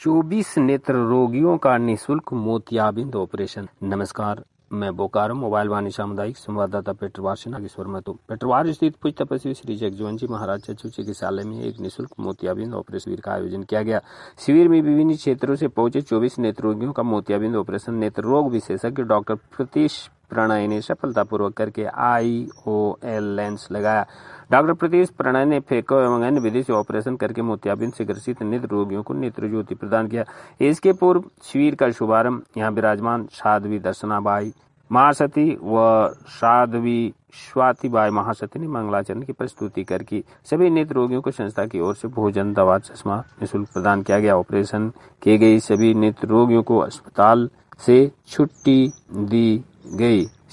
24 नेत्र रोगियों का निःशुल्क मोतियाबिंद ऑपरेशन। नमस्कार, मैं बोकारो मोबाइल वाणी सामुदायिक संवाददाता पेटरवार से नागेश्वर महतो। पेटरवार स्थित पूज्य तपस्वी श्री जगजीवन जी महाराज चक्षु चिकित्सालय में एक निःशुल्क मोतियाबिंद ऑपरेशन शिविर का आयोजन किया गया। शिविर में विभिन्न क्षेत्रों से पहुंचे 24 नेत्र रोगियों का मोतियाबिंद ऑपरेशन नेत्र रोग विशेषज्ञ डॉक्टर प्रतीश प्रणय ने सफलतापूर्वक करके IOL लेंस लगाया। डॉक्टर प्रतीश प्रणय ने फेको एवं अन्य विधि से ऑपरेशन करके मोतियाबिंद से ग्रसित नेत्र रोगियों को नेत्र ज्योति प्रदान किया। इसके पूर्व शिविर का शुभारंभ यहाँ विराजमान साध्वी दर्शनाबाई महासती व साध्वी स्वातिबाई महासती ने मंगलाचरण की प्रस्तुति करके सभी नेत्र रोगियों को संस्था की ओर से भोजन, दवा, चश्मा निःशुल्क प्रदान किया गया। ऑपरेशन किए गए सभी नेत्र रोगियों को अस्पताल से छुट्टी दी गई।